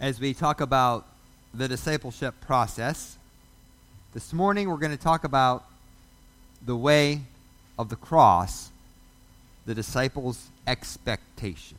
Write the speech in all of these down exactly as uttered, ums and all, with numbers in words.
as we talk about the discipleship process. This morning we're going to talk about the way of the cross, the disciples' expectation.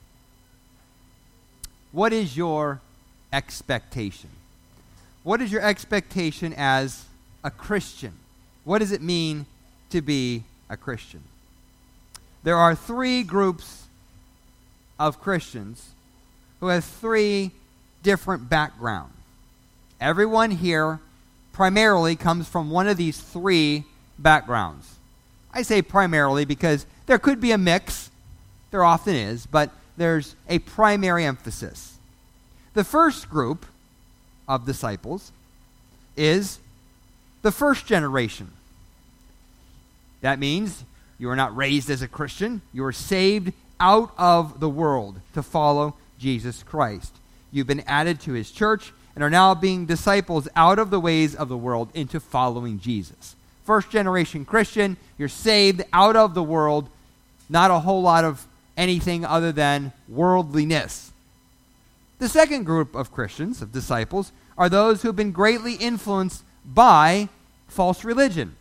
What is your expectation? What is your expectation as a Christian? What does it mean to be a Christian? There are three groups of Christians who have three different backgrounds. Everyone here primarily comes from one of these three backgrounds. I say primarily because there could be a mix. There often is, but there's a primary emphasis. The first group of disciples is the first generation. That means you are not raised as a Christian. You are saved out of the world to follow Jesus Christ. You've been added to his church and are now being disciples out of the ways of the world into following Jesus. First generation Christian, you're saved out of the world, not a whole lot of anything other than worldliness. The second group of Christians, of disciples, are those who have been greatly influenced by false religion.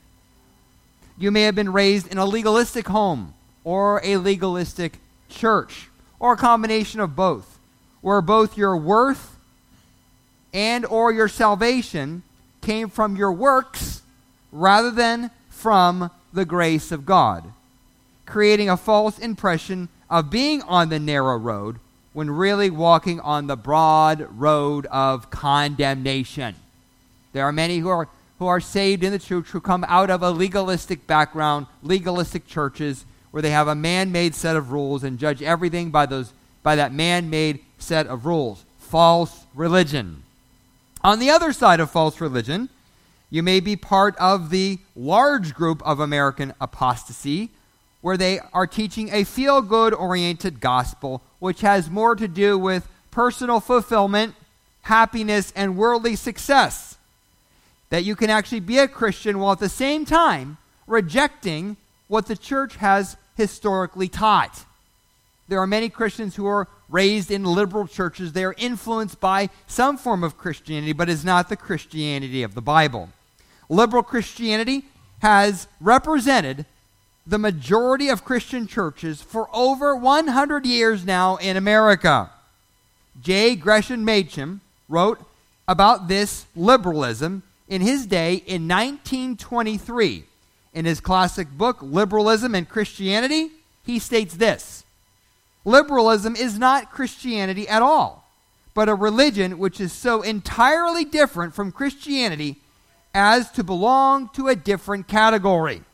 You may have been raised in a legalistic home or a legalistic church or a combination of both, where both your worth and or your salvation came from your works rather than from the grace of God, creating a false impression of being on the narrow road when really walking on the broad road of condemnation. There are many who are who are saved in the church who come out of a legalistic background, legalistic churches, where they have a man-made set of rules and judge everything by those by that man-made set of rules. False religion. On the other side of false religion, you may be part of the large group of American apostasy, where they are teaching a feel-good oriented gospel, which has more to do with personal fulfillment, happiness, and worldly success. That you can actually be a Christian while at the same time rejecting what the church has historically taught. There are many Christians who are raised in liberal churches. They are influenced by some form of Christianity, but is not the Christianity of the Bible. Liberal Christianity has represented the majority of Christian churches for over one hundred years now in America. J. Gresham Machen wrote about this liberalism in his day in nineteen twenty-three. In his classic book, Liberalism and Christianity, he states this: liberalism is not Christianity at all, but a religion which is so entirely different from Christianity as to belong to a different category.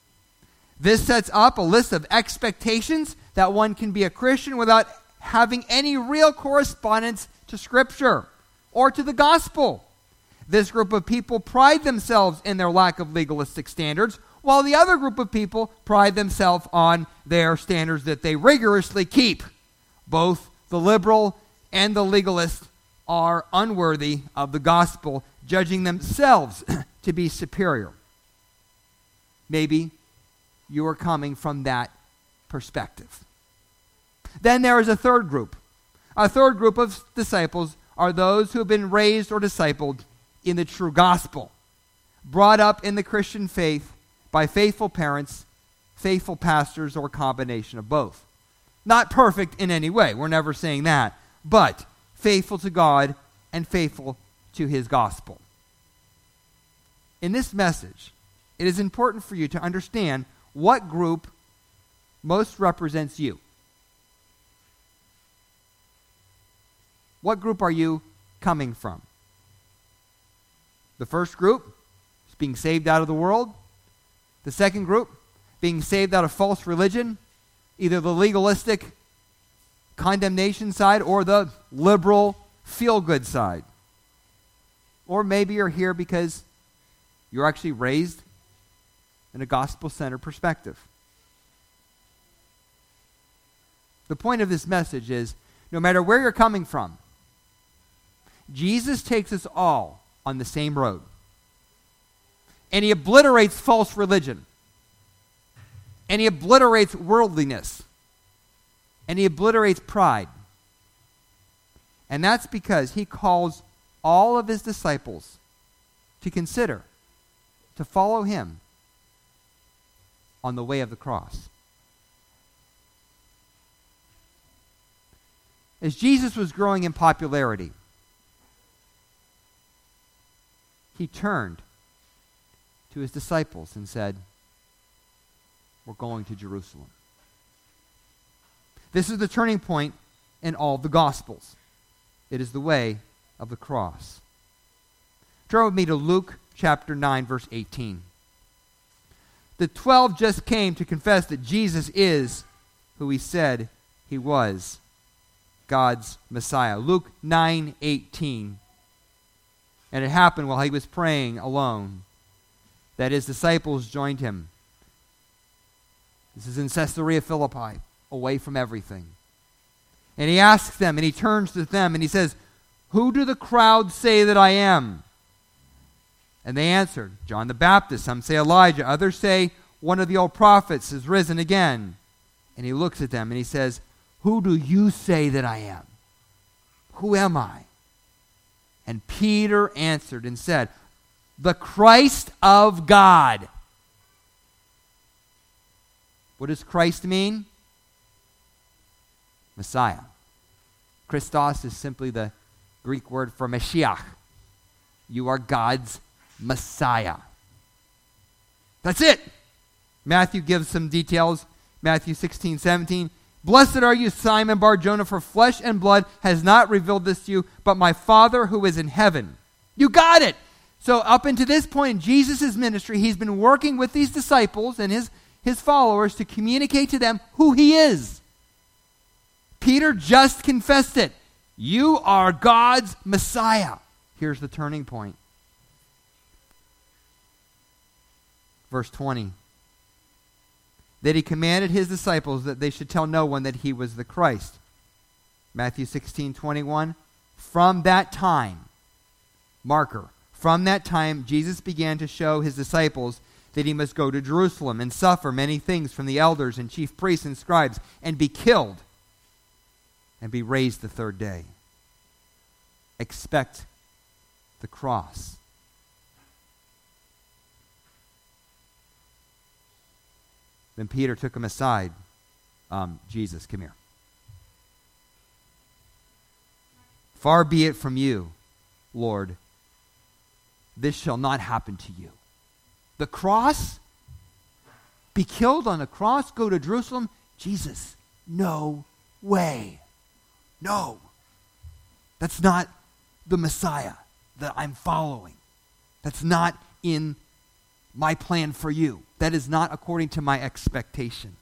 This sets up a list of expectations that one can be a Christian without having any real correspondence to Scripture or to the gospel. This group of people pride themselves in their lack of legalistic standards, while the other group of people pride themselves on their standards that they rigorously keep. Both the liberal and the legalist are unworthy of the gospel, judging themselves to be superior. Maybe you are coming from that perspective. Then there is a third group. A third group of disciples are those who have been raised or discipled in the true gospel, brought up in the Christian faith by faithful parents, faithful pastors, or a combination of both. Not perfect in any way, we're never saying that, but faithful to God and faithful to his gospel. In this message, it is important for you to understand what group most represents you. What group are you coming from? The first group is being saved out of the world. The second group, being saved out of false religion, either the legalistic condemnation side or the liberal feel-good side. Or maybe you're here because you're actually raised in a gospel-centered perspective. The point of this message is, no matter where you're coming from, Jesus takes us all on the same road. And he obliterates false religion. And he obliterates worldliness. And he obliterates pride. And that's because he calls all of his disciples to consider, to follow him on the way of the cross. As Jesus was growing in popularity, he turned to his disciples and said, we're going to Jerusalem. This is the turning point in all the Gospels. It is the way of the cross. Turn with me to Luke chapter nine, verse eighteen. The twelve just came to confess that Jesus is who he said he was, God's Messiah. Luke nine eighteen. And it happened while he was praying alone that his disciples joined him. This is in Caesarea Philippi, away from everything. And he asks them, and he turns to them, and he says, who do the crowd say that I am? And they answered, John the Baptist. Some say Elijah. Others say one of the old prophets has risen again. And he looks at them and he says, who do you say that I am? Who am I? And Peter answered and said, the Christ of God. What does Christ mean? Messiah. Christos is simply the Greek word for Mashiach. You are God's Messiah. That's it. Matthew gives some details. Matthew sixteen, seventeen. Blessed are you, Simon Bar-Jonah, for flesh and blood has not revealed this to you, but my Father who is in heaven. You got it. So up until this point in Jesus' ministry, he's been working with these disciples and his, his followers to communicate to them who he is. Peter just confessed it. You are God's Messiah. Here's the turning point. Verse twenty. That he commanded his disciples that they should tell no one that he was the Christ. Matthew sixteen, twenty-one. From that time, marker, from that time, Jesus began to show his disciples that he must go to Jerusalem and suffer many things from the elders and chief priests and scribes and be killed and be raised the third day. Expect the cross. Then Peter took him aside. Um, Jesus, come here. Far be it from you, Lord. This shall not happen to you. The cross? Be killed on the cross? Go to Jerusalem? Jesus, no way. No. That's not the Messiah that I'm following. That's not in my plan for you. That is not according to my expectation.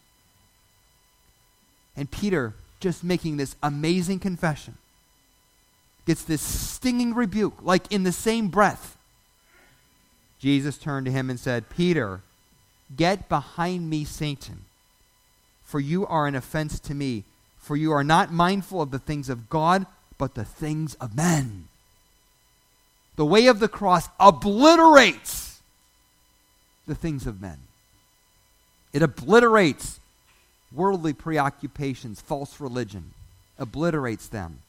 And Peter, just making this amazing confession, gets this stinging rebuke, like in the same breath. Jesus turned to him and said, Peter, get behind me, Satan, for you are an offense to me, for you are not mindful of the things of God, but the things of men. The way of the cross obliterates the things of men. It obliterates worldly preoccupations, false religion, obliterates them.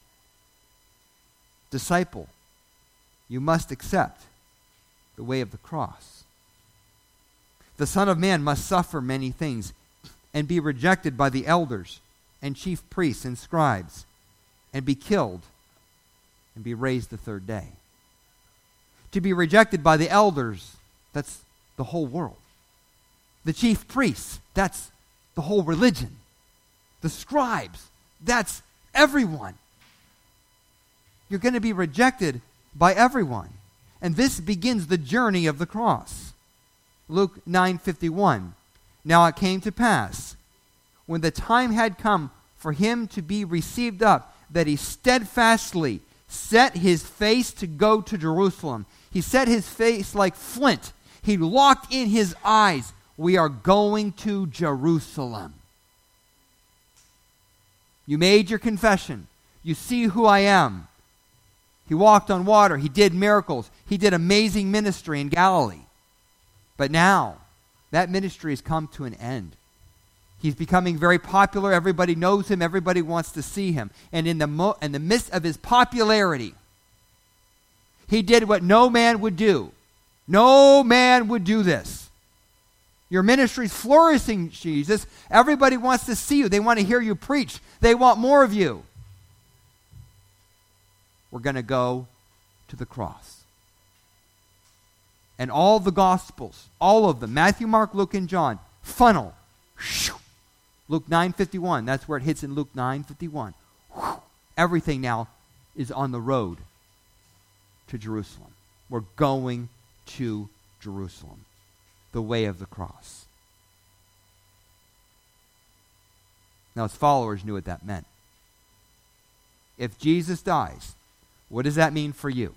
Disciple, you must accept the way of the cross. The Son of Man must suffer many things and be rejected by the elders and chief priests and scribes and be killed and be raised the third day. To be rejected by the elders, that's the whole world. The chief priests, that's the whole religion. The scribes, that's everyone. You're going to be rejected by everyone. And this begins the journey of the cross. Luke nine fifty-one. Now it came to pass, when the time had come for him to be received up, that he steadfastly set his face to go to Jerusalem. He set his face like flint. He locked in his eyes. We are going to Jerusalem. You made your confession. You see who I am. He walked on water. He did miracles. He did amazing ministry in Galilee. But now, that ministry has come to an end. He's becoming very popular. Everybody knows him. Everybody wants to see him. And in the, mo- in the midst of his popularity, he did what no man would do. No man would do this. Your ministry's flourishing, Jesus. Everybody wants to see you. They want to hear you preach. They want more of you. We're going to go to the cross. And all the Gospels, all of them, Matthew, Mark, Luke, and John, funnel. Luke nine fifty-one, that's where it hits in Luke nine fifty-one. Everything now is on the road to Jerusalem. We're going to Jerusalem, the way of the cross. Now his followers knew what that meant. If Jesus dies, what does that mean for you?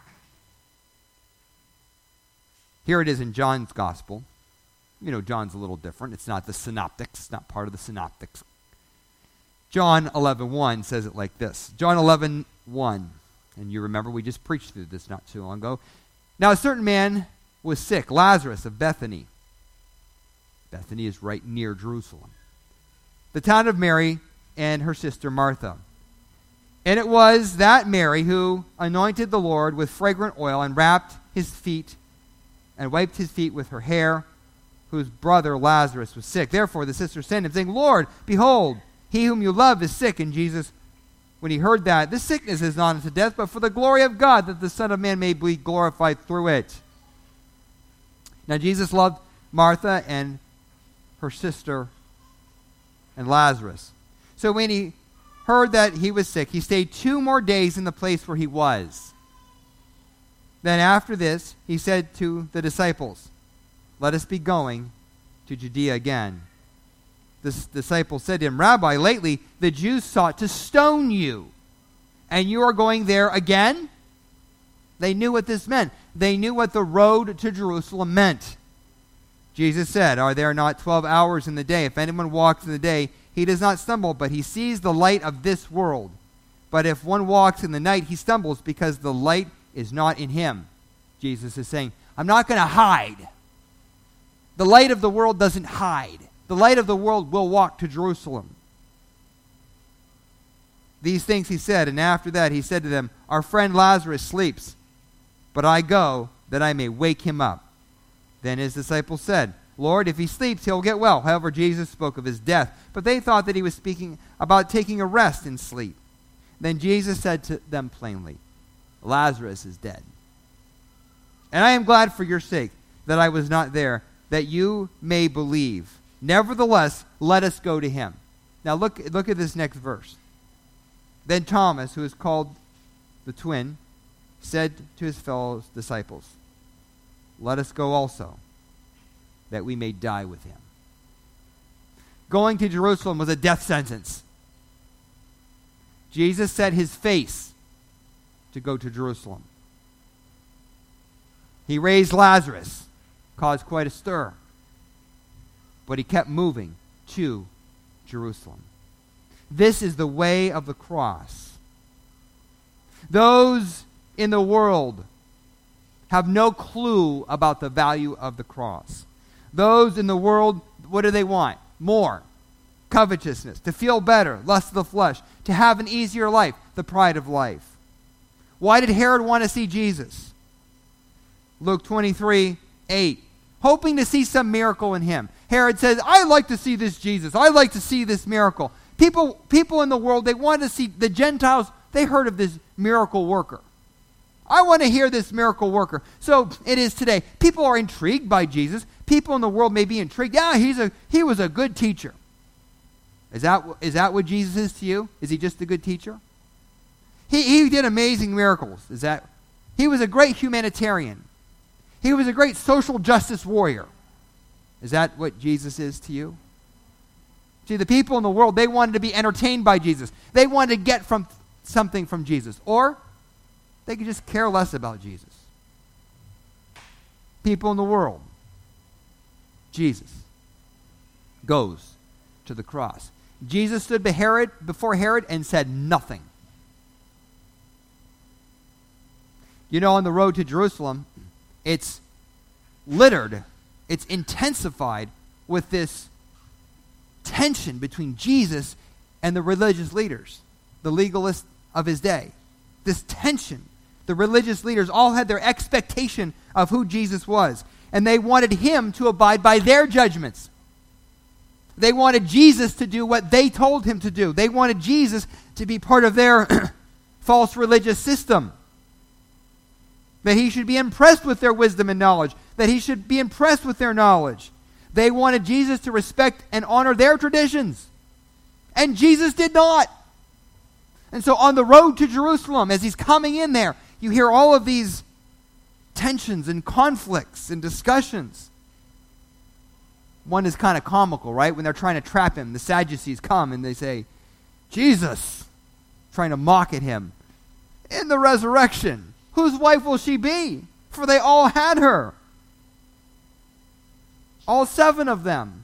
Here it is in John's gospel. You know, John's a little different. It's not the synoptics. It's not part of the synoptics. John eleven one says it like this. John eleven one. And you remember we just preached through this not too long ago. Now a certain man was sick, Lazarus of Bethany. Bethany is right near Jerusalem. The town of Mary and her sister Martha. And it was that Mary who anointed the Lord with fragrant oil and wrapped his feet and wiped his feet with her hair, whose brother Lazarus was sick. Therefore the sister sent him, saying, Lord, behold, he whom you love is sick. And Jesus, when he heard that, this sickness is not unto death, but for the glory of God, that the Son of Man may be glorified through it. Now Jesus loved Martha and her sister and Lazarus. So when he heard that he was sick, he stayed two more days in the place where he was. Then after this, he said to the disciples, let us be going to Judea again. The disciples said to him, Rabbi, lately the Jews sought to stone you, and you are going there again? They knew what this meant. They knew what the road to Jerusalem meant. Jesus said, are there not twelve hours in the day? If anyone walks in the day, he does not stumble, but he sees the light of this world. But if one walks in the night, he stumbles because the light is not in him. Jesus is saying, I'm not going to hide. The light of the world doesn't hide. The light of the world will walk to Jerusalem. These things he said, and after that he said to them, our friend Lazarus sleeps, but I go that I may wake him up. Then his disciples said, Lord, if he sleeps, he'll get well. However, Jesus spoke of his death, but they thought that he was speaking about taking a rest in sleep. Then Jesus said to them plainly, Lazarus is dead. And I am glad for your sake that I was not there, that you may believe. Nevertheless, let us go to him. Now look, look at this next verse. Then Thomas, who is called the twin, said to his fellow disciples, let us go also, that we may die with him. Going to Jerusalem was a death sentence. Jesus set his face to go to Jerusalem. He raised Lazarus, caused quite a stir, but he kept moving to Jerusalem. This is the way of the cross. Those in the world have no clue about the value of the cross. Those in the world, what do they want? More. Covetousness. To feel better. Lust of the flesh. To have an easier life. The pride of life. Why did Herod want to see Jesus? Luke twenty-three, eight. Hoping to see some miracle in him. Herod says, I'd like to see this Jesus. I'd like to see this miracle. People, people in the world, they want to see, the Gentiles, they heard of this miracle worker. I want to hear this miracle worker. So it is today. People are intrigued by Jesus. People in the world may be intrigued. Yeah, he's a he was a good teacher. Is that is that what Jesus is to you? Is he just a good teacher? He he did amazing miracles. Is that he was a great humanitarian. He was a great social justice warrior. Is that what Jesus is to you? See, the people in the world, they wanted to be entertained by Jesus. They wanted to get from something from Jesus. Or they could just care less about Jesus. People in the world. Jesus goes to the cross. Jesus stood before Herod, before Herod and said nothing. You know, on the road to Jerusalem, it's littered, it's intensified with this tension between Jesus and the religious leaders, the legalists of his day. This tension. The religious leaders all had their expectation of who Jesus was, and they wanted him to abide by their judgments. They wanted Jesus to do what they told him to do. They wanted Jesus to be part of their false religious system. That he should be impressed with their wisdom and knowledge. That he should be impressed with their knowledge. They wanted Jesus to respect and honor their traditions. And Jesus did not. And so on the road to Jerusalem, as he's coming in there, you hear all of these tensions and conflicts and discussions. One is kind of comical, right? When they're trying to trap him, the Sadducees come and they say, Jesus, trying to mock at him. In the resurrection, whose wife will she be? For they all had her. All seven of them.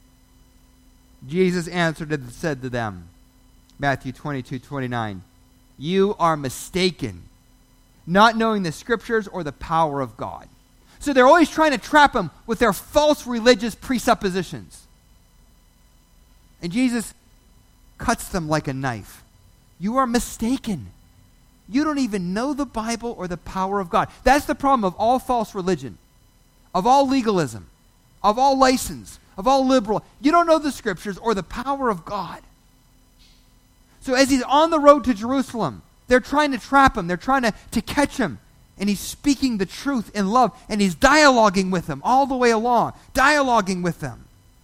Jesus answered and said to them, Matthew twenty-two twenty-nine, you are mistaken, not knowing the scriptures or the power of God. So they're always trying to trap him with their false religious presuppositions. And Jesus cuts them like a knife. You are mistaken. You don't even know the Bible or the power of God. That's the problem of all false religion, of all legalism, of all license, of all liberal. You don't know the scriptures or the power of God. So as he's on the road to Jerusalem, they're trying to trap him. They're trying to, to catch him. And he's speaking the truth in love. And he's dialoguing with them all the way along. Dialoguing with them.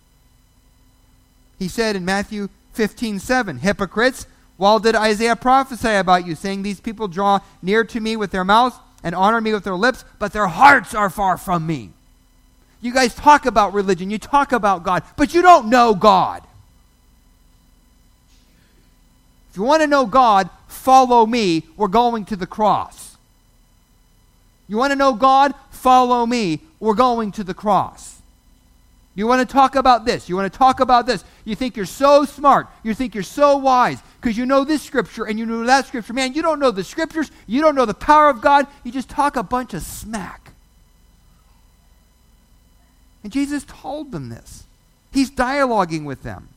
He said in Matthew fifteen seven, hypocrites, well did Isaiah prophesy about you, saying these people draw near to me with their mouths and honor me with their lips, but their hearts are far from me. You guys talk about religion. You talk about God, but you don't know God. If you want to know God, follow me. We're going to the cross. You want to know God? Follow me. We're going to the cross. You want to talk about this. You want to talk about this. You think you're so smart. You think you're so wise because you know this scripture and you know that scripture. Man, you don't know the scriptures. You don't know the power of God. You just talk a bunch of smack. And Jesus told them this. He's dialoguing with them.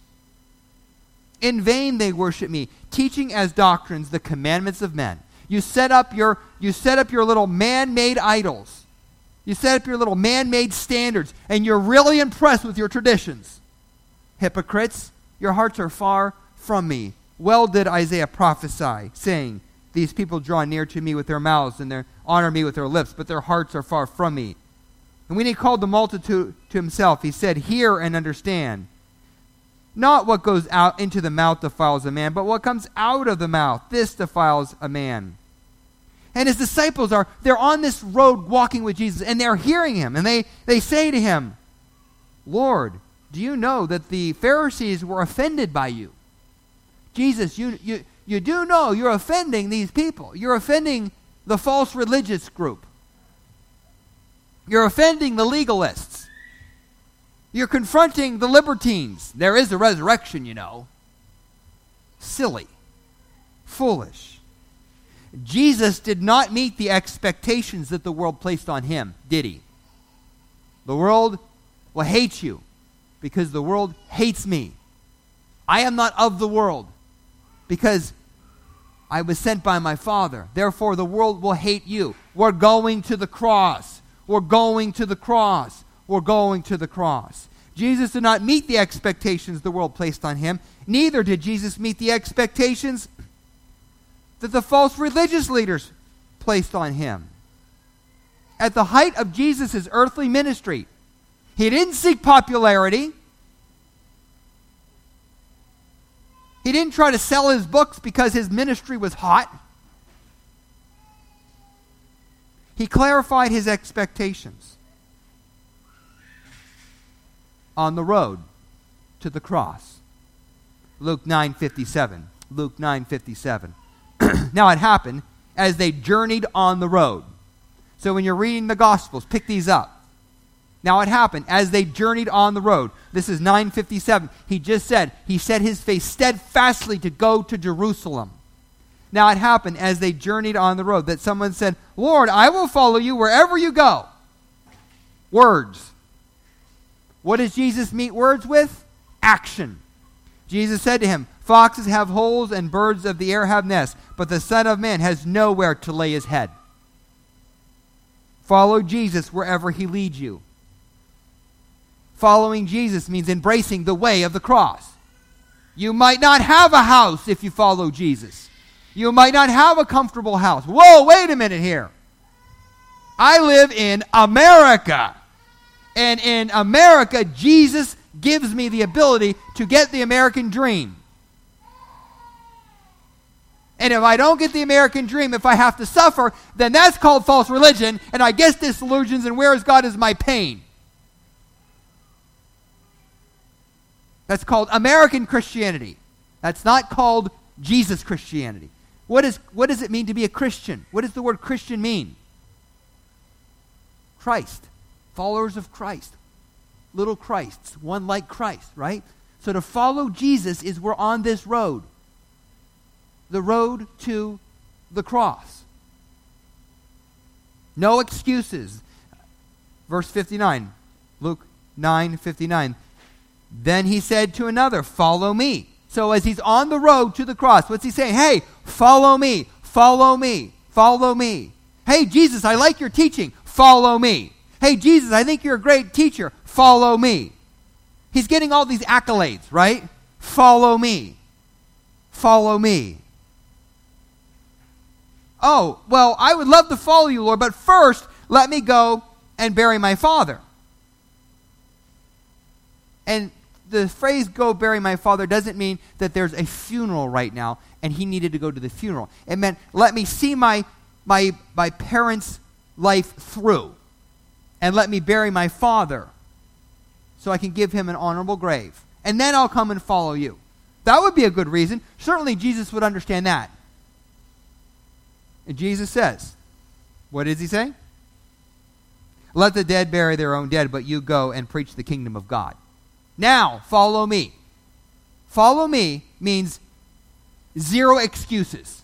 In vain they worship me, teaching as doctrines the commandments of men. You set up your you set up your little man-made idols. You set up your little man-made standards, and you're really impressed with your traditions. Hypocrites, your hearts are far from me. Well did Isaiah prophesy, saying, these people draw near to me with their mouths and their honor me with their lips, but their hearts are far from me. And when he called the multitude to himself, he said, hear and understand. Not what goes out into the mouth defiles a man, but what comes out of the mouth, this defiles a man. And his disciples are, they're on this road walking with Jesus, and they're hearing him, and they, they say to him, Lord, do you know that the Pharisees were offended by you? Jesus, you, you, you do know you're offending these people. You're offending the false religious group. You're offending the legalists. You're confronting the libertines. There is a resurrection, you know. Silly. Foolish. Jesus did not meet the expectations that the world placed on him, did he? The world will hate you because the world hates me. I am not of the world because I was sent by my Father. Therefore, the world will hate you. We're going to the cross. We're going to the cross. We're going to the cross. Jesus did not meet the expectations the world placed on him. Neither did Jesus meet the expectations that the false religious leaders placed on him. At the height of Jesus' earthly ministry, he didn't seek popularity. He didn't try to sell his books because his ministry was hot. He clarified his expectations on the road to the cross. Luke nine fifty-seven. Luke nine fifty-seven. Now it happened as they journeyed on the road. So when you're reading the Gospels, pick these up. Now it happened as they journeyed on the road. This is nine fifty-seven. He just said, he set his face steadfastly to go to Jerusalem. Now it happened as they journeyed on the road that someone said, Lord, I will follow you wherever you go. Words. What does Jesus meet words with? action. Jesus said to him, foxes have holes and birds of the air have nests, but the Son of Man has nowhere to lay his head. Follow Jesus wherever he leads you. Following Jesus means embracing the way of the cross. You might not have a house if you follow Jesus. You might not have a comfortable house. Whoa, wait a minute here. I live in America. And in America, Jesus gives me the ability to get the American dream. And if I don't get the American dream, if I have to suffer, then that's called false religion, and I guess disillusions, and where is God is my pain. That's called American Christianity. That's not called Jesus Christianity. What is, what does it mean to be a Christian? What does the word Christian mean? Christ. Followers of Christ. Little Christs. One like Christ, right? So to follow Jesus is we're on this road. The road to the cross. No excuses. Verse fifty-nine. Luke nine fifty-nine. Then he said to another, follow me. So as he's on the road to the cross, what's he saying? Hey, follow me, follow me, follow me. Hey, Jesus, I like your teaching. Follow me. Hey, Jesus, I think you're a great teacher. Follow me. He's getting all these accolades, right? Follow me. Follow me. Oh, well, I would love to follow you, Lord, but first, let me go and bury my father. And the phrase, go bury my father, doesn't mean that there's a funeral right now and he needed to go to the funeral. It meant, let me see my, my, my parents' life through and let me bury my father so I can give him an honorable grave. And then I'll come and follow you. That would be a good reason. Certainly Jesus would understand that. And Jesus says, what does he say? Let the dead bury their own dead, but you go and preach the kingdom of God. Now, follow me. Follow me means zero excuses.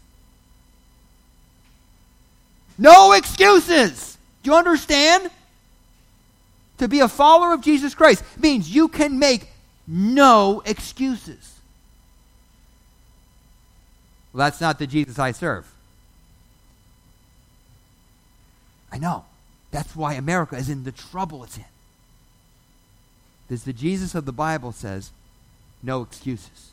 No excuses. Do you understand? To be a follower of Jesus Christ means you can make no excuses. Well, that's not the Jesus I serve. I know. That's why America is in the trouble it's in. Because the Jesus of the Bible says, no excuses.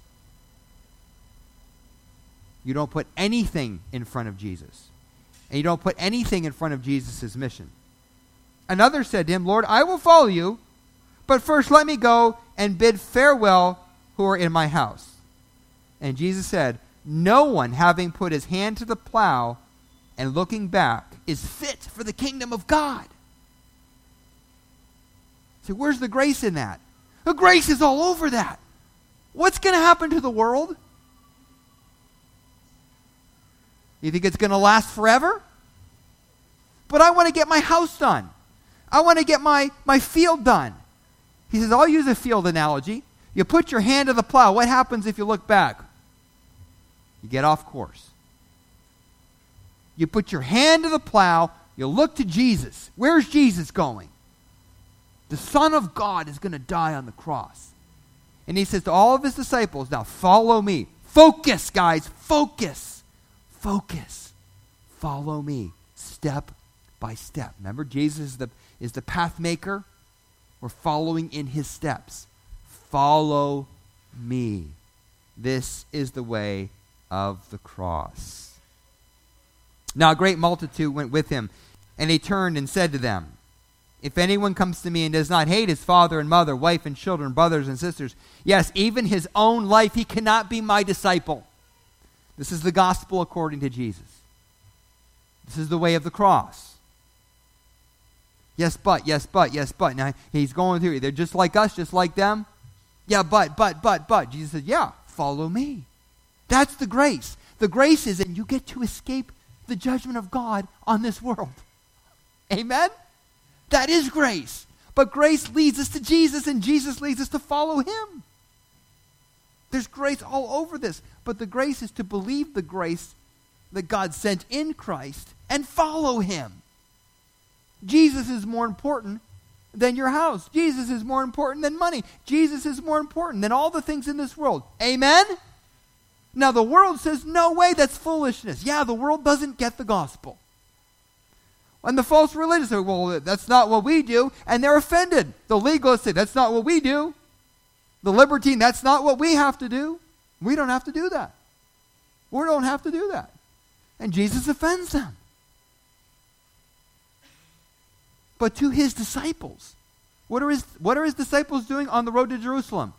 You don't put anything in front of Jesus. And you don't put anything in front of Jesus' mission. Another said to him, Lord, I will follow you, but first let me go and bid farewell who are in my house. And Jesus said, no one having put his hand to the plow and looking back is fit for the kingdom of God. So where's the grace in that? The grace is all over that. What's going to happen to the world? You think it's going to last forever? But I want to get my house done. I want to get my, my field done. He says, I'll use a field analogy. You put your hand to the plow. What happens if you look back? You get off course. You put your hand to the plow. You look to Jesus. Where's Jesus going? The Son of God is going to die on the cross. And he says to all of his disciples, now follow me. Focus, guys. Focus. Focus. Follow me. Step by step. Remember, Jesus is the, is the path maker. We're following in his steps. Follow me. This is the way of the cross. Now a great multitude went with him, and he turned and said to them, if anyone comes to me and does not hate his father and mother, wife and children, brothers and sisters, yes, even his own life, he cannot be my disciple. This is the gospel according to Jesus. This is the way of the cross. Yes, but, yes, but, yes, but. Now, he's going through, they're just like us, just like them. Yeah, but, but, but, but. Jesus said, yeah, follow me. That's the grace. The grace is that you get to escape the judgment of God on this world. Amen? That is grace. But grace leads us to Jesus, and Jesus leads us to follow him. There's grace all over this. But the grace is to believe the grace that God sent in Christ and follow him. Jesus is more important than your house. Jesus is more important than money. Jesus is more important than all the things in this world. Amen? Now the world says, no way, that's foolishness. Yeah, the world doesn't get the gospel. And the false religious say, well, that's not what we do. And they're offended. The legalists say, that's not what we do. The libertine, that's not what we have to do. We don't have to do that. We don't have to do that. And Jesus offends them. But to his disciples, what are his, what are his disciples doing on the road to Jerusalem?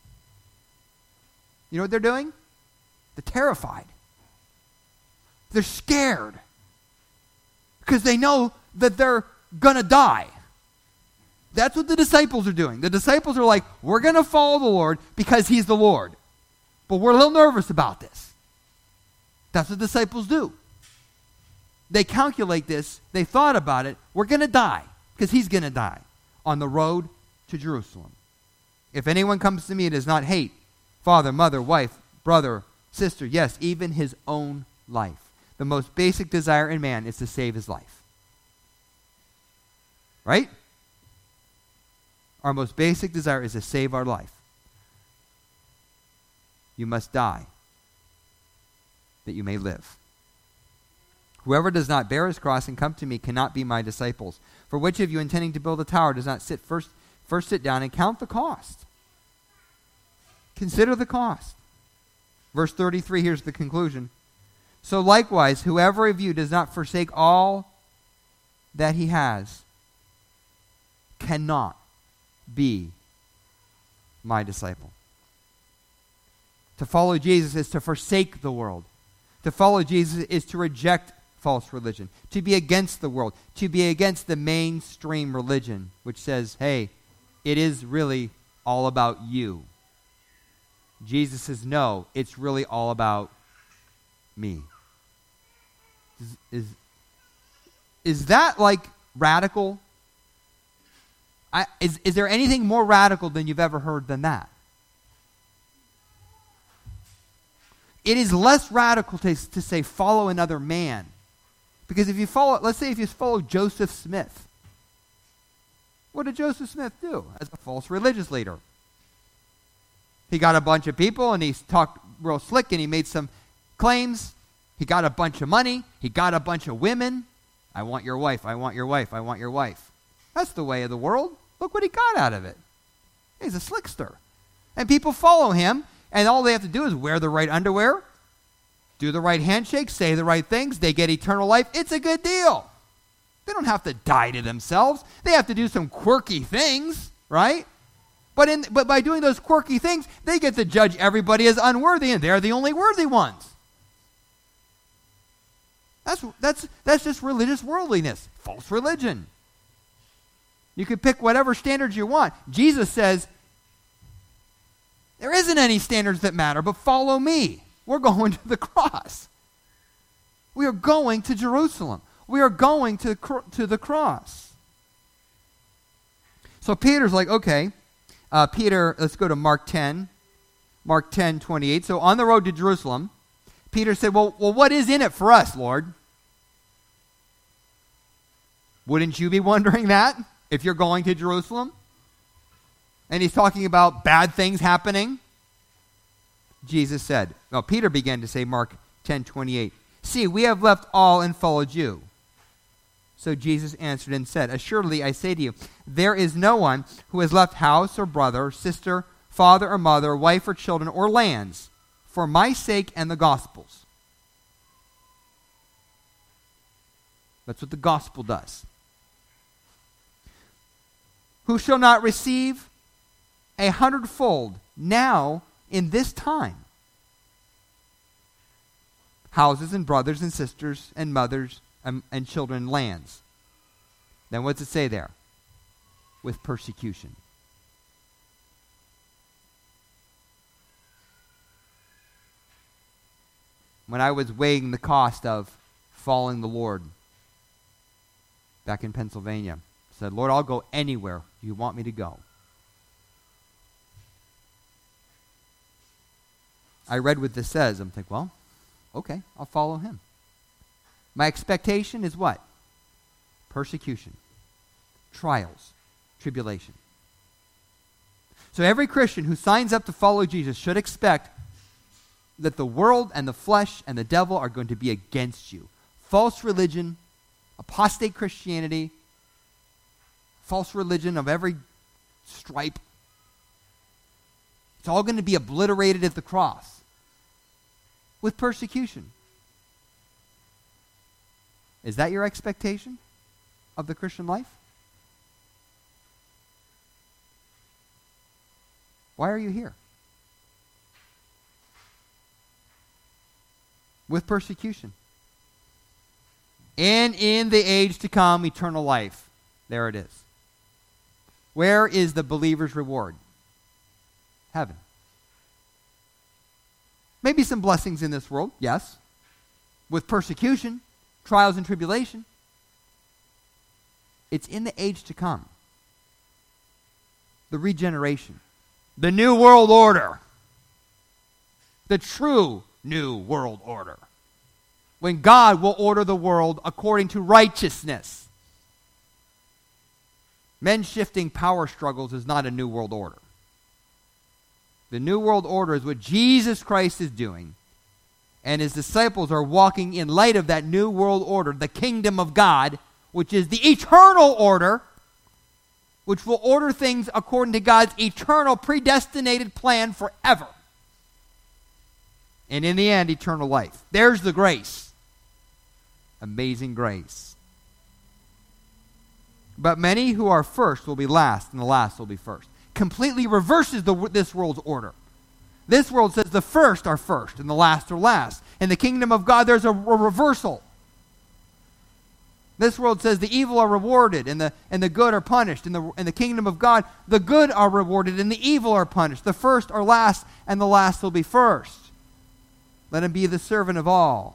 You know what they're doing? They're terrified. They're scared. Because they know that they're going to die. That's what the disciples are doing. The disciples are like, we're going to follow the Lord because he's the Lord. But we're a little nervous about this. That's what disciples do. They calculate this. They thought about it. We're going to die because he's going to die on the road to Jerusalem. If anyone comes to me and does not hate father, mother, wife, brother, sister, yes, even his own life. The most basic desire in man is to save his life. Right? Our most basic desire is to save our life. You must die that you may live. Whoever does not bear his cross and come to me cannot be my disciples. For which of you intending to build a tower does not sit first, first sit down and count the cost? Consider the cost. Verse thirty-three, here's the conclusion. So likewise, whoever of you does not forsake all that he has cannot be my disciple. To follow Jesus is to forsake the world. To follow Jesus is to reject false religion, to be against the world, to be against the mainstream religion, which says, hey, it is really all about you. Jesus says, no, it's really all about me. Is, is, is that like radical? I, is, is there anything more radical than you've ever heard than that? It is less radical to, to say follow another man. Because if you follow, let's say if you follow Joseph Smith. What did Joseph Smith do as a false religious leader? He got a bunch of people and he talked real slick and he made some claims. He got a bunch of money. He got a bunch of women. I want your wife. I want your wife. I want your wife. That's the way of the world. Look what he got out of it. He's a slickster. And people follow him, and all they have to do is wear the right underwear, do the right handshake, say the right things. They get eternal life. It's a good deal. They don't have to die to themselves. They have to do some quirky things, right? But in but by doing those quirky things, they get to judge everybody as unworthy, and they're the only worthy ones. That's that's that's just religious worldliness, false religion. You can pick whatever standards you want. Jesus says, there isn't any standards that matter, but follow me. We're going to the cross. We are going to Jerusalem. We are going to, to the cross. So Peter's like, okay, uh, Peter, let's go to Mark ten. Mark ten, twenty-eight. So on the road to Jerusalem, Peter said, well, well, what is in it for us, Lord? Wouldn't you be wondering that if you're going to Jerusalem? And he's talking about bad things happening. Jesus said, well, Peter began to say, Mark ten, twenty-eight, see, we have left all and followed you. So Jesus answered and said, assuredly I say to you, there is no one who has left house or brother, or sister, father or mother, wife or children, or lands, for my sake and the gospel's. That's what the gospel does. Who shall not receive a hundredfold now in this time houses and brothers and sisters and mothers and, and children and lands. Then what's it say there? With persecution. When I was weighing the cost of following the Lord back in Pennsylvania, I said, Lord, I'll go anywhere you want me to go. I read what this says. I'm thinking, well, okay, I'll follow him. My expectation is what? Persecution, trials, tribulation. So every Christian who signs up to follow Jesus should expect that the world and the flesh and the devil are going to be against you. False religion, apostate Christianity, false religion of every stripe, it's all going to be obliterated at the cross with persecution. Is that your expectation of the Christian life? Why are you here? With persecution. And in the age to come, eternal life. There it is. Where is the believer's reward? Heaven. Maybe some blessings in this world, yes. With persecution, trials and tribulation. It's in the age to come. The regeneration. The new world order. The true new world order. When God will order the world according to righteousness. Men shifting power struggles is not a new world order. The new world order is what Jesus Christ is doing, and his disciples are walking in light of that new world order, the kingdom of God, which is the eternal order, which will order things according to God's eternal predestinated plan forever. And in the end, eternal life. There's the grace. Amazing grace. But many who are first will be last, and the last will be first. Completely reverses the, this world's order. This world says the first are first, and the last are last. In the kingdom of God, there's a, a reversal. This world says the evil are rewarded, and the, and the good are punished. In the, in the kingdom of God, the good are rewarded, and the evil are punished. The first are last, and the last will be first. Let him be the servant of all.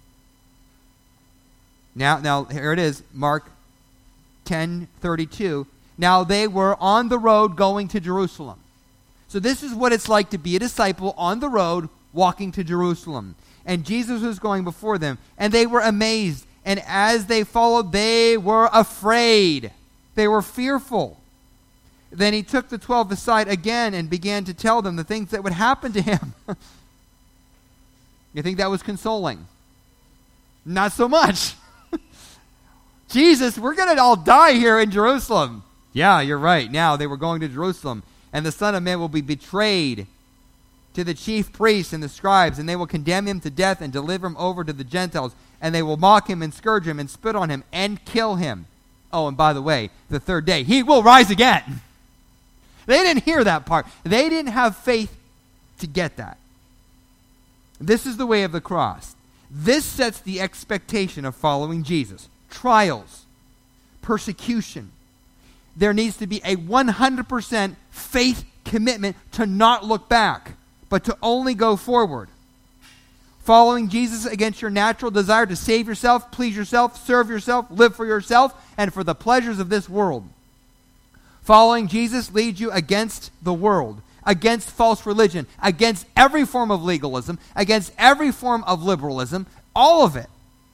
Now, now here it is, Mark ten thirty-two. Now they were on the road going to Jerusalem. So this is what it's like to be a disciple on the road walking to Jerusalem. And Jesus was going before them, and they were amazed. And as they followed, they were afraid. They were fearful. Then he took the twelve aside again and began to tell them the things that would happen to him. You think that was consoling? Not so much. Jesus, we're going to all die here in Jerusalem. Yeah, you're right. Now they were going to Jerusalem, and the Son of Man will be betrayed to the chief priests and the scribes, and they will condemn him to death and deliver him over to the Gentiles, and they will mock him and scourge him and spit on him and kill him. Oh, and by the way, the third day, he will rise again. They didn't hear that part. They didn't have faith to get that. This is the way of the cross. This sets the expectation of following Jesus. Trials, persecution. There needs to be a one hundred percent faith commitment to not look back, but to only go forward. Following Jesus against your natural desire to save yourself, please yourself, serve yourself, live for yourself, and for the pleasures of this world. Following Jesus leads you against the world, against false religion, against every form of legalism, against every form of liberalism, all of it.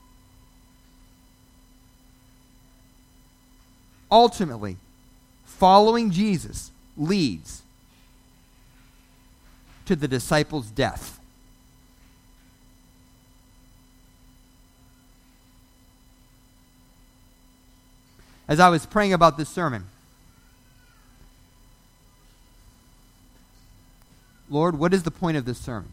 Ultimately, following Jesus leads to the disciples' death. As I was praying about this sermon, Lord, what is the point of this sermon?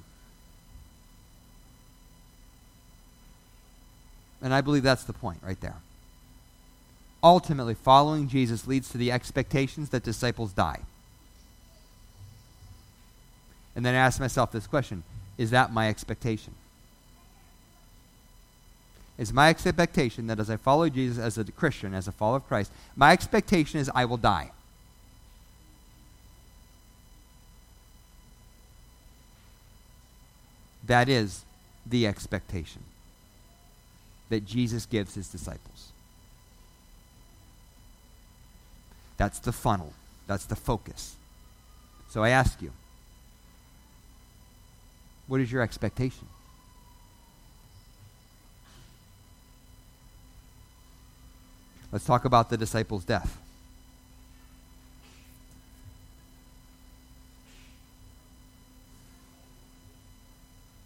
And I believe that's the point right there. Ultimately, following Jesus leads to the expectations that disciples die. And then I ask myself this question, is that my expectation? Is my expectation that as I follow Jesus as a Christian, as a follower of Christ, my expectation is I will die? That is the expectation that Jesus gives his disciples. That's the funnel. That's the focus. So I ask you, what is your expectation? Let's talk about the disciples' death.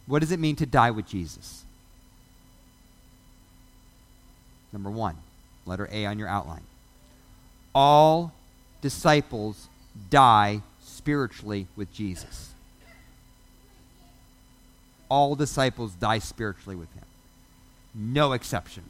What does it mean to die with Jesus? Number one, letter A on your outline. All disciples die spiritually with Jesus. All disciples die spiritually with him. No exception.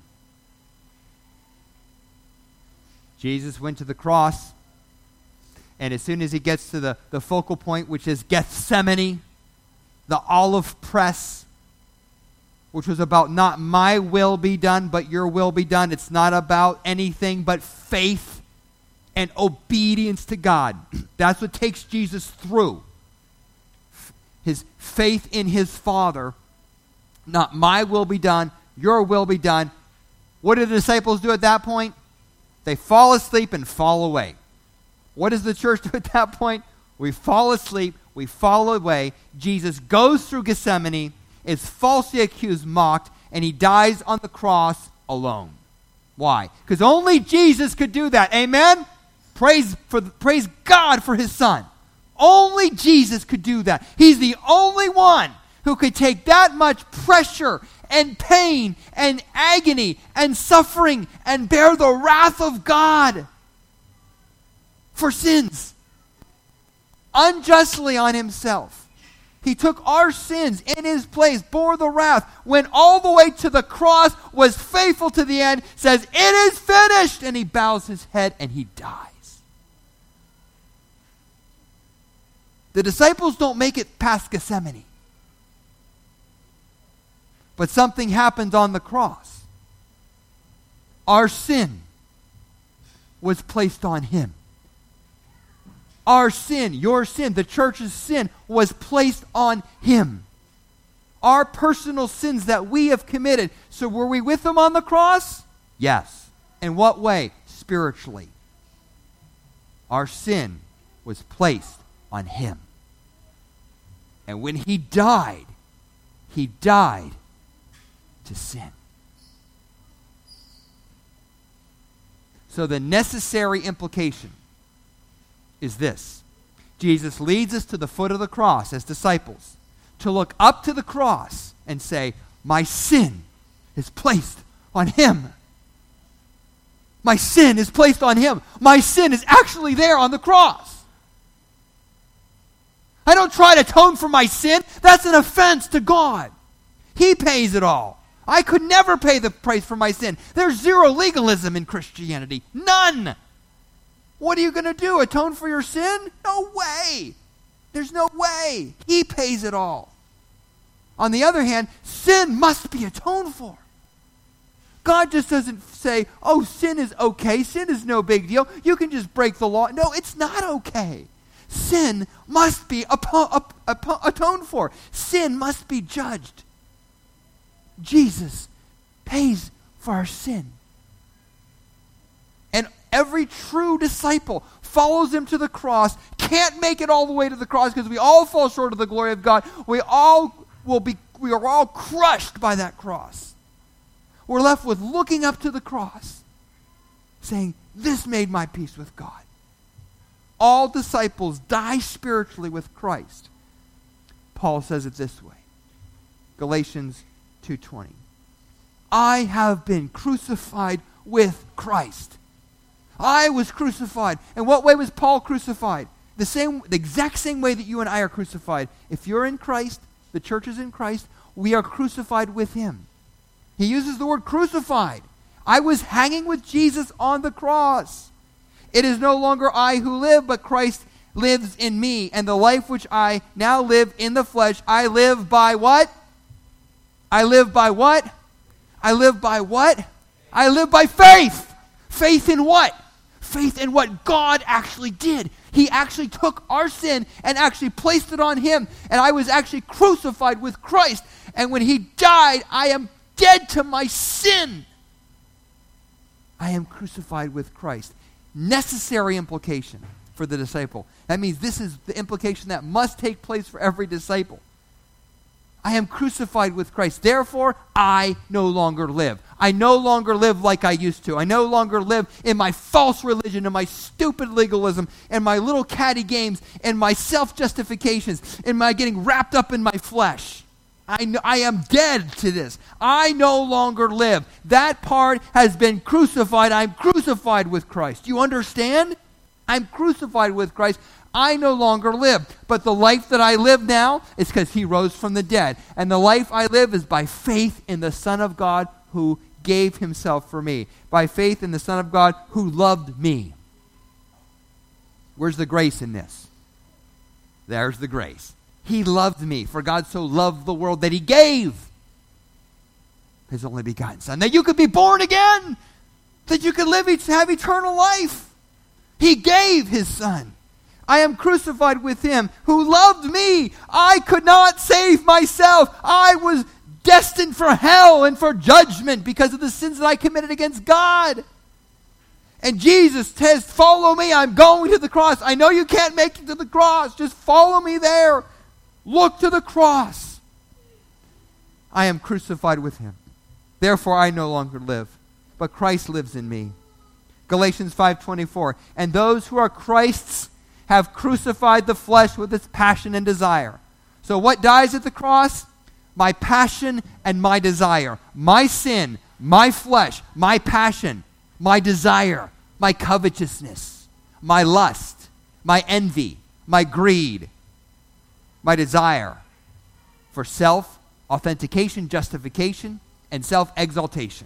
Jesus went to the cross, and as soon as he gets to the, the focal point, which is Gethsemane, the olive press, which was about not my will be done, but your will be done. It's not about anything but faith and obedience to God. That's what takes Jesus through. His faith in his Father. Not my will be done, your will be done. What do the disciples do at that point? They fall asleep and fall away. What does the church do at that point? We fall asleep, we fall away. Jesus goes through Gethsemane, is falsely accused, mocked, and he dies on the cross alone. Why? Because only Jesus could do that. Amen? Praise, for, praise God for his Son. Only Jesus could do that. He's the only one who could take that much pressure and pain and agony and suffering and bear the wrath of God for sins unjustly on himself. He took our sins in his place, bore the wrath, went all the way to the cross, was faithful to the end, says, "It is finished," and he bows his head and he dies. The disciples don't make it past Gethsemane. But something happens on the cross. Our sin was placed on him. Our sin, your sin, the church's sin was placed on him. Our personal sins that we have committed. So were we with him on the cross? Yes. In what way? Spiritually. Our sin was placed on him. And when he died, he died to sin. So the necessary implication is this. Jesus leads us to the foot of the cross as disciples to look up to the cross and say, my sin is placed on him. My sin is placed on him. My sin is actually there on the cross. I don't try to atone for my sin. That's an offense to God. He pays it all. I could never pay the price for my sin. There's zero legalism in Christianity. None. What are you going to do? Atone for your sin? No way. There's no way. He pays it all. On the other hand, sin must be atoned for. God just doesn't say, oh, sin is okay. Sin is no big deal. You can just break the law. No, it's not okay. Sin must be apo- apo- atoned for. Sin must be judged. Jesus pays for our sin. And every true disciple follows him to the cross, can't make it all the way to the cross because we all fall short of the glory of God. We all will be, we are all crushed by that cross. We're left with looking up to the cross, saying, this made my peace with God. All disciples die spiritually with Christ. Paul says it this way. Galatians two twenty. I have been crucified with Christ. I was crucified. And what way was Paul crucified? The same, the exact same way that you and I are crucified. If you're in Christ, the church is in Christ, we are crucified with him. He uses the word crucified. I was hanging with Jesus on the cross. It is no longer I who live, but Christ lives in me. And the life which I now live in the flesh, I live by what? I live by what? I live by what? I live by faith. Faith in what? Faith in what God actually did. He actually took our sin and actually placed it on him. And I was actually crucified with Christ. And when he died, I am dead to my sin. I am crucified with Christ. Necessary implication for the disciple. That means this is the implication that must take place for every disciple. I am crucified with Christ. Therefore, I no longer live. I no longer live like I used to. I no longer live in my false religion and my stupid legalism and my little catty games and my self-justifications and my getting wrapped up in my flesh. I, know, I am dead to this. I no longer live. That part has been crucified. I'm crucified with Christ. Do you understand? I'm crucified with Christ. I no longer live. But the life that I live now is because he rose from the dead. And the life I live is by faith in the Son of God who gave himself for me. By faith in the Son of God who loved me. Where's the grace in this? There's the grace. He loved me, for God so loved the world that he gave his only begotten Son, that you could be born again, that you could live, have eternal life. He gave his Son. I am crucified with him who loved me. I could not save myself. I was destined for hell and for judgment because of the sins that I committed against God. And Jesus says, follow me. I'm going to the cross. I know you can't make it to the cross. Just follow me there. Look to the cross. I am crucified with him. Therefore, I no longer live, but Christ lives in me. Galatians five twenty-four. And those who are Christ's have crucified the flesh with its passion and desire. So what dies at the cross? My passion and my desire. My sin, my flesh, my passion, my desire, my covetousness, my lust, my envy, my greed, my desire for self-authentication, justification, and self-exaltation.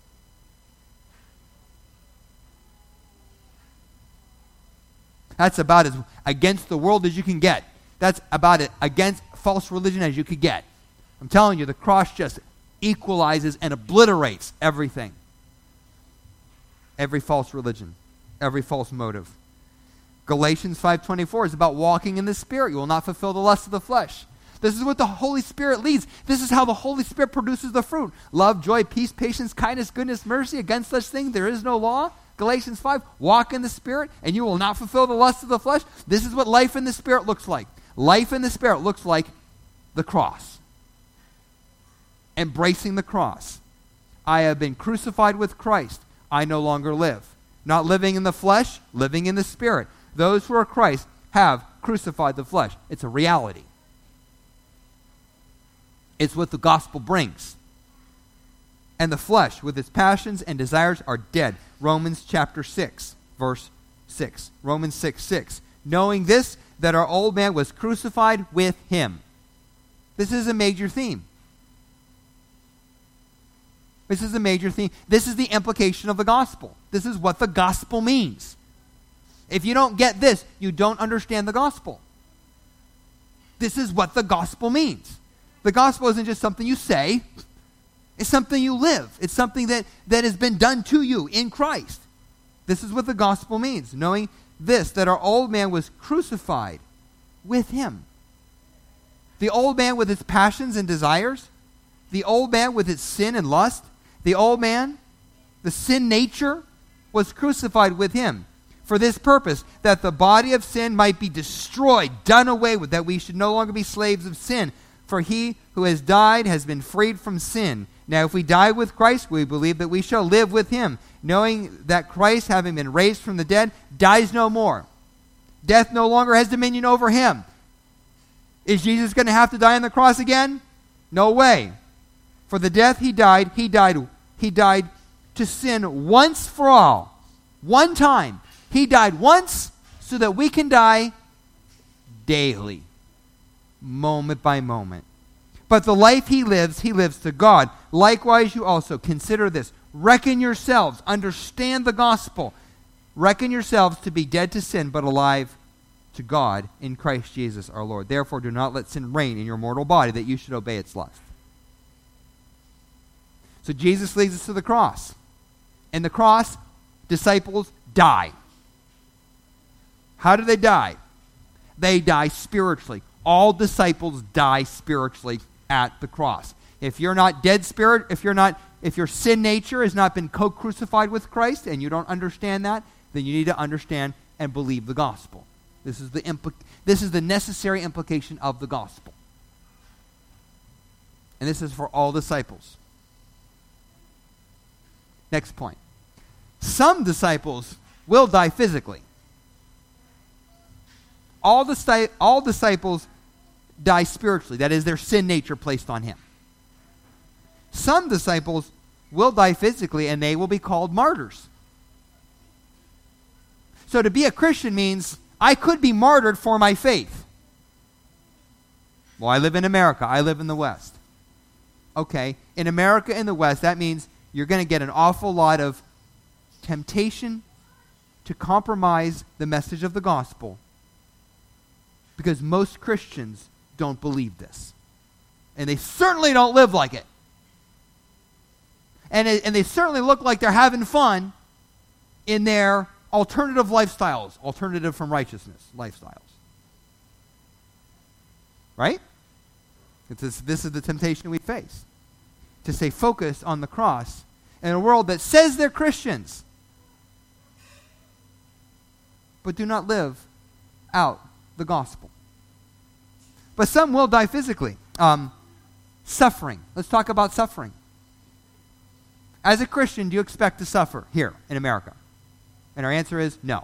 That's about as against the world as you can get. That's about it against false religion as you could get. I'm telling you, the cross just equalizes and obliterates everything. Every false religion, every false motive. Galatians five twenty-four is about walking in the Spirit. You will not fulfill the lust of the flesh. This is what the Holy Spirit leads. This is how the Holy Spirit produces the fruit. Love, joy, peace, patience, kindness, goodness, mercy. Against such things there is no law. Galatians five, walk in the Spirit and you will not fulfill the lust of the flesh. This is what life in the Spirit looks like. Life in the Spirit looks like the cross. Embracing the cross. I have been crucified with Christ. I no longer live. Not living in the flesh, living in the Spirit. Those who are Christ have crucified the flesh. It's a reality. It's what the gospel brings. And the flesh, with its passions and desires, are dead. Romans chapter six, verse six. Romans six, six. Knowing this, that our old man was crucified with him. This is a major theme. This is a major theme. This is the implication of the gospel. This is what the gospel means. If you don't get this, you don't understand the gospel. This is what the gospel means. The gospel isn't just something you say. It's something you live. It's something that, that has been done to you in Christ. This is what the gospel means. Knowing this, that our old man was crucified with him. The old man with his passions and desires. The old man with his sin and lust. The old man, the sin nature, was crucified with him. For this purpose, that the body of sin might be destroyed, done away with, that we should no longer be slaves of sin. For he who has died has been freed from sin. Now if we die with Christ, we believe that we shall live with him, knowing that Christ, having been raised from the dead, dies no more. Death no longer has dominion over him. Is Jesus going to have to die on the cross again? No way. For the death he died, he died, he died to sin once for all. One time. He died once so that we can die daily. Moment by moment. But the life he lives, he lives to God. Likewise, you also consider this. Reckon yourselves, understand the gospel. Reckon yourselves to be dead to sin, but alive to God in Christ Jesus our Lord. Therefore, do not let sin reign in your mortal body, that you should obey its lust. So Jesus leads us to the cross. And the cross, disciples die. How do they die? They die spiritually. All disciples die spiritually at the cross. If you're not dead spirit, if you're not, if your sin nature has not been co-crucified with Christ and you don't understand that, then you need to understand and believe the gospel. This is the impl- this is the necessary implication of the gospel. And this is for all disciples. Next point. Some disciples will die physically. All, the, all disciples die spiritually. That is, their sin nature placed on him. Some disciples will die physically, and they will be called martyrs. So to be a Christian means I could be martyred for my faith. Well, I live in America. I live in the West. Okay, in America in the West, that means you're going to get an awful lot of temptation to compromise the message of the gospel, because most Christians don't believe this. And they certainly don't live like it. And, it, and they certainly look like they're having fun in their alternative lifestyles, alternative from righteousness lifestyles. Right? It's this, this is the temptation we face, to stay focused on the cross in a world that says they're Christians, but do not live out the gospel. But some will die physically. Um, suffering. Let's talk about suffering. As a Christian, do you expect to suffer here in America? And our answer is no.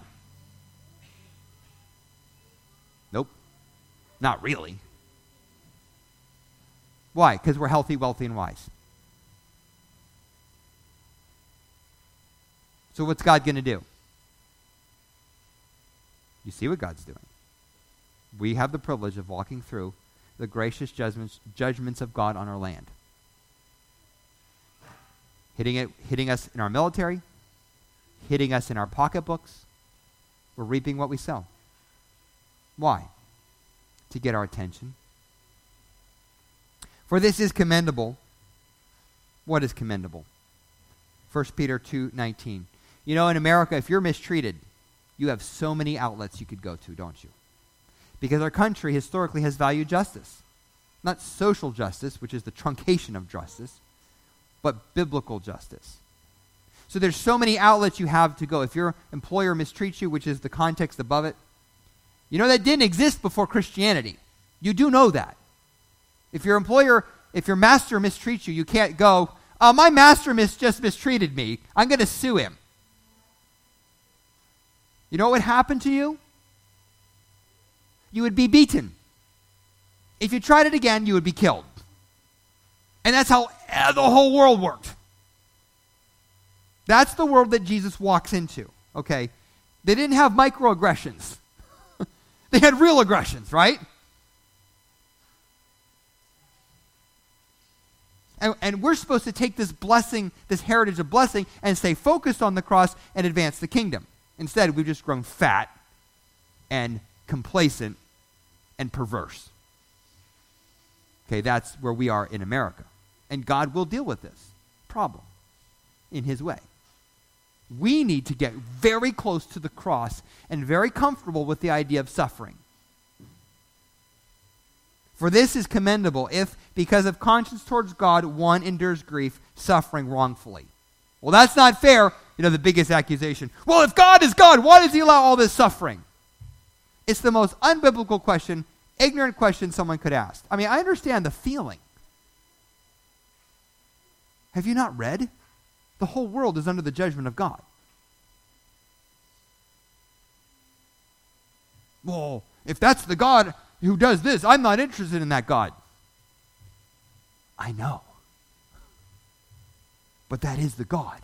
Nope. Not really. Why? Because we're healthy, wealthy, and wise. So what's God going to do? You see what God's doing. We have the privilege of walking through the gracious judgments, judgments of God on our land. Hitting it, hitting us in our military, hitting us in our pocketbooks. We're reaping what we sow. Why? To get our attention. For this is commendable. What is commendable? First Peter two nineteen. You know, in America, if you're mistreated, you have so many outlets you could go to, don't you? Because our country historically has valued justice. Not social justice, which is the truncation of justice, but biblical justice. So there's so many outlets you have to go. If your employer mistreats you, which is the context above it, you know that didn't exist before Christianity. You do know that. If your employer, if your master mistreats you, you can't go, uh, my master mis- just mistreated me. I'm going to sue him. You know what would happen to you? You would be beaten. If you tried it again, you would be killed. And that's how uh, the whole world worked. That's the world that Jesus walks into, okay? They didn't have microaggressions. They had real aggressions, right? And, and we're supposed to take this blessing, this heritage of blessing, and stay focused on the cross and advance the kingdom. Instead, we've just grown fat and complacent and perverse. Okay, that's where we are in America. And God will deal with this problem in his way. We need to get very close to the cross and very comfortable with the idea of suffering. For this is commendable if, because of conscience towards God, one endures grief, suffering wrongfully. Well, that's not fair. You know, the biggest accusation. Well, if God is God, why does he allow all this suffering? It's the most unbiblical question, ignorant question someone could ask. I mean, I understand the feeling. Have you not read? The whole world is under the judgment of God. Well, if that's the God who does this, I'm not interested in that God. I know. But that is the God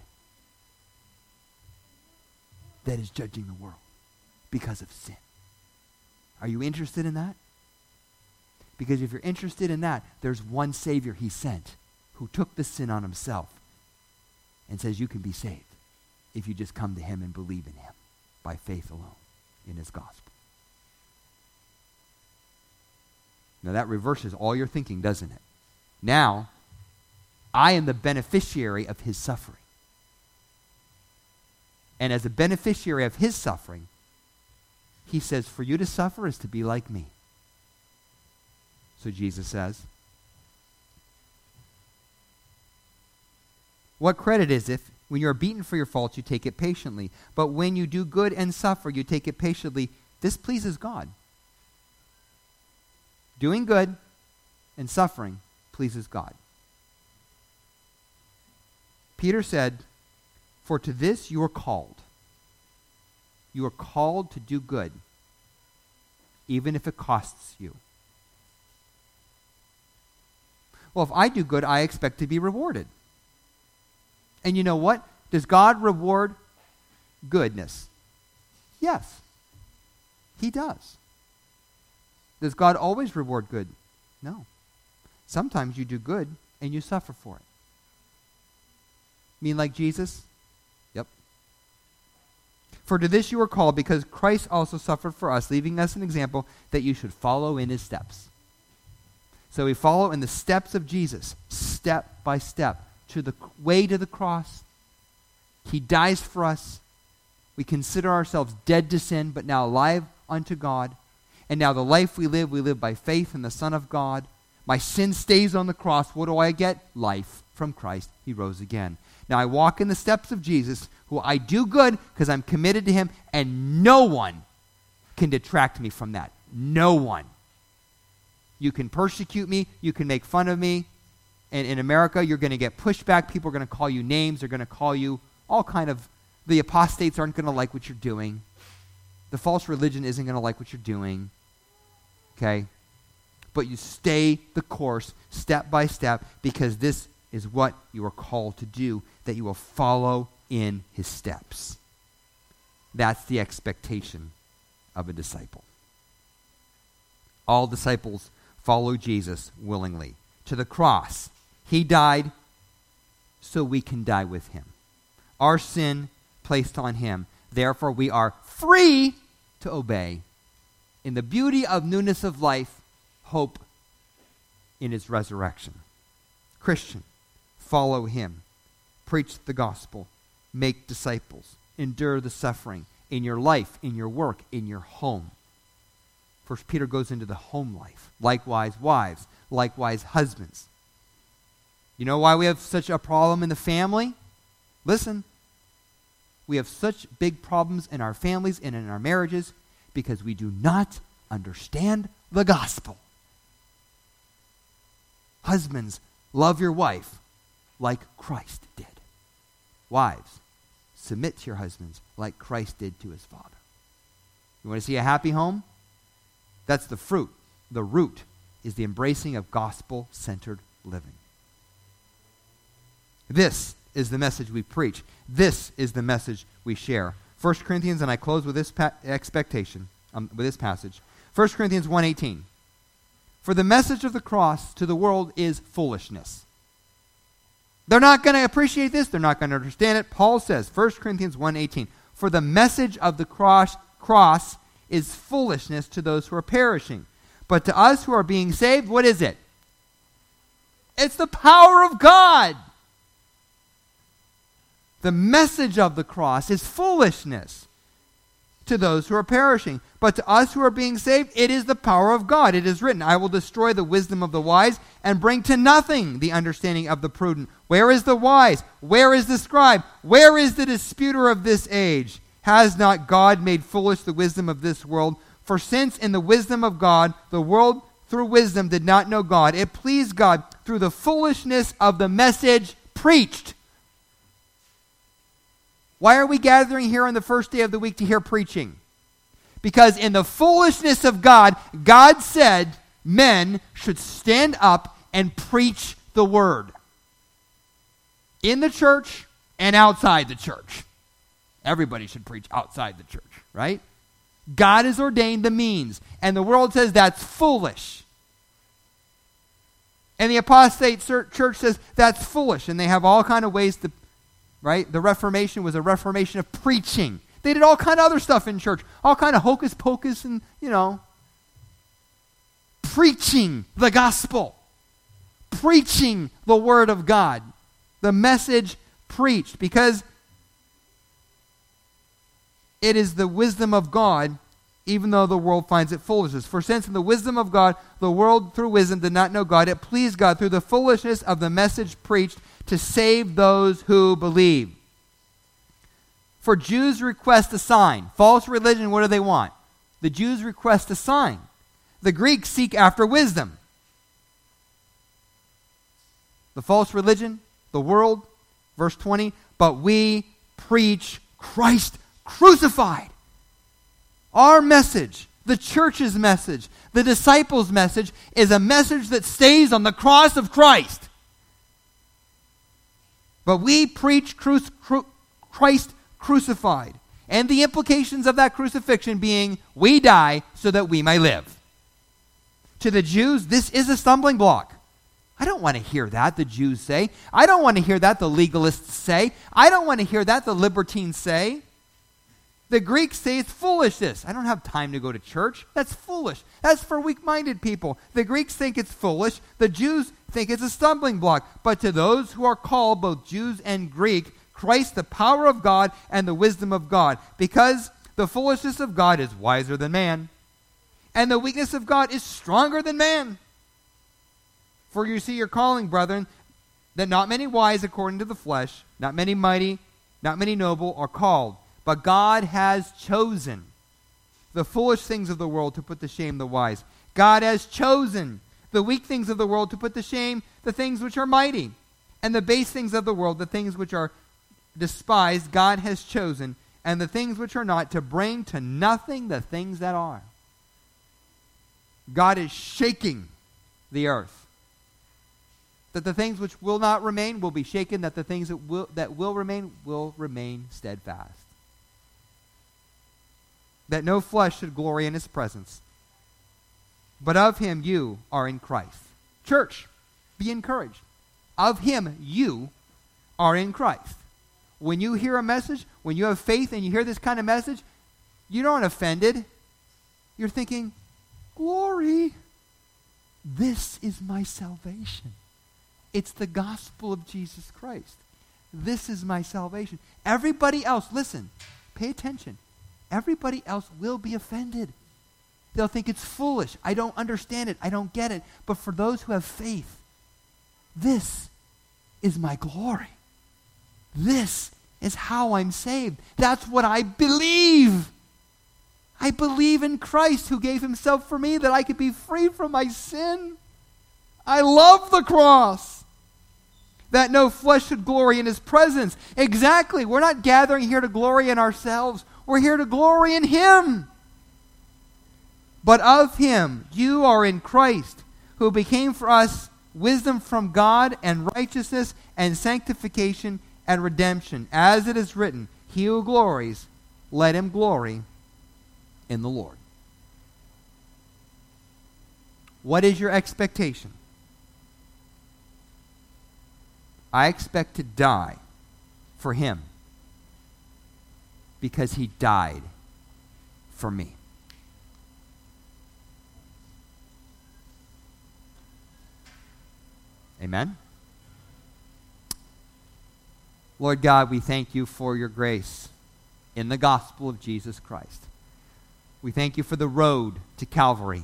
that is judging the world because of sin. Are you interested in that? Because if you're interested in that, there's one Savior he sent who took the sin on himself and says you can be saved if you just come to him and believe in him by faith alone in his gospel. Now that reverses all your thinking, doesn't it? Now, I am the beneficiary of his suffering. And as a beneficiary of his suffering, he says, for you to suffer is to be like me. So Jesus says, what credit is if when you are beaten for your faults, you take it patiently, but when you do good and suffer, you take it patiently? This pleases God. Doing good and suffering pleases God. Peter said, for to this you are called. You are called to do good, even if it costs you. Well, if I do good, I expect to be rewarded. And you know what? Does God reward goodness? Yes, he does. Does God always reward good? No. Sometimes you do good and you suffer for it. Mean like Jesus? Yep. For to this you are called, because Christ also suffered for us, leaving us an example that you should follow in his steps. So we follow in the steps of Jesus, step by step, to the way to the cross. He dies for us. We consider ourselves dead to sin, but now alive unto God. And now the life we live, we live by faith in the Son of God. My sin stays on the cross. What do I get? Life from Christ. He rose again. Now I walk in the steps of Jesus, who I do good because I'm committed to him, and no one can detract me from that. No one. You can persecute me. You can make fun of me. And in America, you're going to get pushback. People are going to call you names. They're going to call you all kind of, the apostates aren't going to like what you're doing. The false religion isn't going to like what you're doing. Okay? But you stay the course step by step, because this is what you are called to do, that you will follow in his steps. That's the expectation of a disciple. All disciples follow Jesus willingly to the cross. He died so we can die with him. Our sin placed on him. Therefore, we are free to obey. In the beauty of newness of life, hope in his resurrection. Christian, follow him. Preach the gospel. Make disciples. Endure the suffering in your life, in your work, in your home. First Peter goes into the home life. Likewise, wives. Likewise, husbands. You know why we have such a problem in the family? Listen. We have such big problems in our families and in our marriages because we do not understand the gospel. Husbands, love your wife like Christ did. Wives, submit to your husbands like Christ did to his Father. You want to see a happy home? That's the fruit. The root is the embracing of gospel-centered living. This is the message we preach. This is the message we share. First Corinthians, and I close with this pa- expectation, um, with this passage. First Corinthians one eighteen. For the message of the cross to the world is foolishness. They're not going to appreciate this. They're not going to understand it. Paul says, First Corinthians one eighteen, for the message of the cross, cross is foolishness to those who are perishing. But to us who are being saved, what is it? It's the power of God. The message of the cross is foolishness to those who are perishing. But to us who are being saved, it is the power of God. It is written, I will destroy the wisdom of the wise and bring to nothing the understanding of the prudent. Where is the wise? Where is the scribe? Where is the disputer of this age? Has not God made foolish the wisdom of this world? For since in the wisdom of God, the world through wisdom did not know God, it pleased God through the foolishness of the message preached. Why are we gathering here on the first day of the week to hear preaching? Because in the foolishness of God, God said men should stand up and preach the word. In the church and outside the church. Everybody should preach outside the church, right? God has ordained the means, and the world says that's foolish. And the apostate church says that's foolish, and they have all kind of ways to, right? The Reformation was a reformation of preaching. They did all kind of other stuff in church, all kind of hocus pocus and, you know, preaching the gospel, preaching the word of God, the message preached, because it is the wisdom of God, even though the world finds it foolishness. For since in the wisdom of God, the world through wisdom did not know God, it pleased God through the foolishness of the message preached to save those who believe. For Jews request a sign. False religion, what do they want? The Jews request a sign. The Greeks seek after wisdom. The false religion, the world, verse twenty, but we preach Christ crucified. Our message, The church's message, the disciples' message, is a message that stays on the cross of Christ. But we preach cru- cru- Christ crucified, and the implications of that crucifixion being, we die so that we may live. To the Jews, this is a stumbling block. I don't want to hear that, the Jews say. I don't want to hear that, the legalists say. I don't want to hear that, the libertines say. The Greeks say it's foolishness. I don't have time to go to church. That's foolish. That's for weak-minded people. The Greeks think it's foolish. The Jews think it's a stumbling block. But to those who are called, both Jews and Greek, Christ, the power of God and the wisdom of God. Because the foolishness of God is wiser than man, and the weakness of God is stronger than man. For you see your calling, brethren, that not many wise according to the flesh, not many mighty, not many noble are called. But God has chosen the foolish things of the world to put to shame the wise. God has chosen the weak things of the world to put to shame the things which are mighty. And the base things of the world, the things which are despised, God has chosen. And the things which are not, to bring to nothing the things that are. God is shaking the earth. That the things which will not remain will be shaken, that the things that will, that will remain will remain steadfast. That no flesh should glory in his presence, but of him you are in Christ. Church, be encouraged. Of him you are in Christ. When you hear a message, when you have faith and you hear this kind of message, you aren't offended. You're thinking, glory, this is my salvation. It's the gospel of Jesus Christ. This is my salvation. Everybody else, listen, pay attention. Everybody else will be offended. They'll think it's foolish. I don't understand it. I don't get it. But for those who have faith, this is my glory. This is how I'm saved. That's what I believe. I believe in Christ who gave himself for me that I could be free from my sin. I love the cross. That no flesh should glory in his presence. Exactly. We're not gathering here to glory in ourselves. We're here to glory in him. But of him you are in Christ, who became for us wisdom from God and righteousness and sanctification and redemption. As it is written, he who glories, let him glory in the Lord. What is your expectation? I expect to die for him because he died for me. Amen? Lord God, we thank you for your grace in the gospel of Jesus Christ. We thank you for the road to Calvary.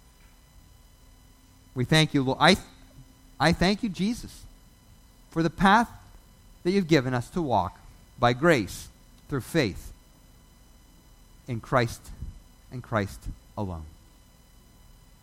We thank you, Lord. I, I thank you, Jesus, for the path that you've given us to walk by grace through faith in Christ and Christ alone.